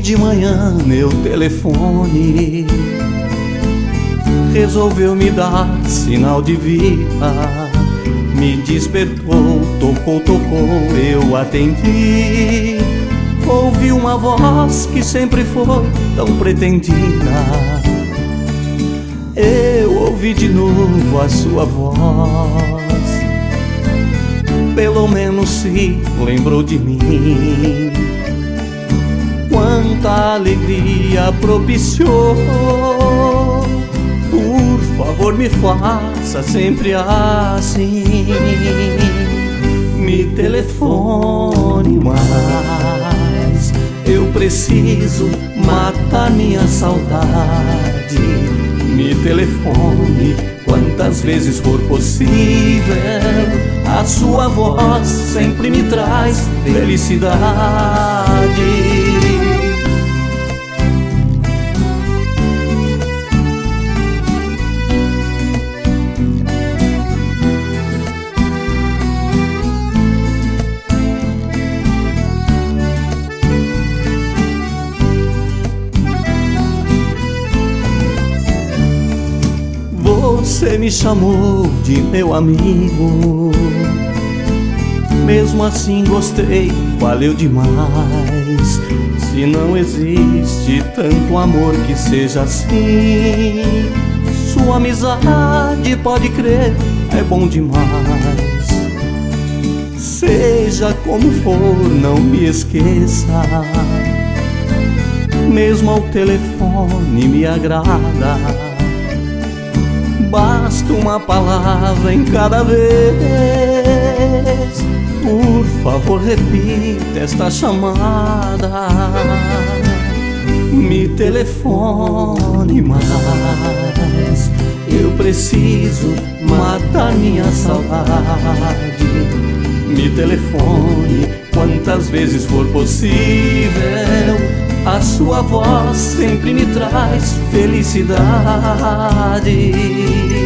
de manhã meu telefone resolveu me dar sinal de vida. Me despertou, tocou, eu atendi. Ouvi uma voz que sempre foi tão pretendida. Eu ouvi de novo a sua voz. Pelo menos se lembrou de mim. Quanta alegria propiciou. Por favor, me faça sempre assim. Me telefone mais. Eu preciso matar minha saudade. Me telefone quantas vezes for possível. A sua voz sempre me traz felicidade. Você me chamou de meu amigo. Mesmo assim gostei, valeu demais. Se não existe tanto amor que seja assim, sua amizade, pode crer, é bom demais. Seja como for, não me esqueça. Mesmo ao telefone me agrada. Basta uma palavra em cada vez. Por favor, repita esta chamada. Me telefone mais. Eu preciso matar minha saudade. Me telefone quantas vezes for possível. A sua voz sempre me traz felicidade.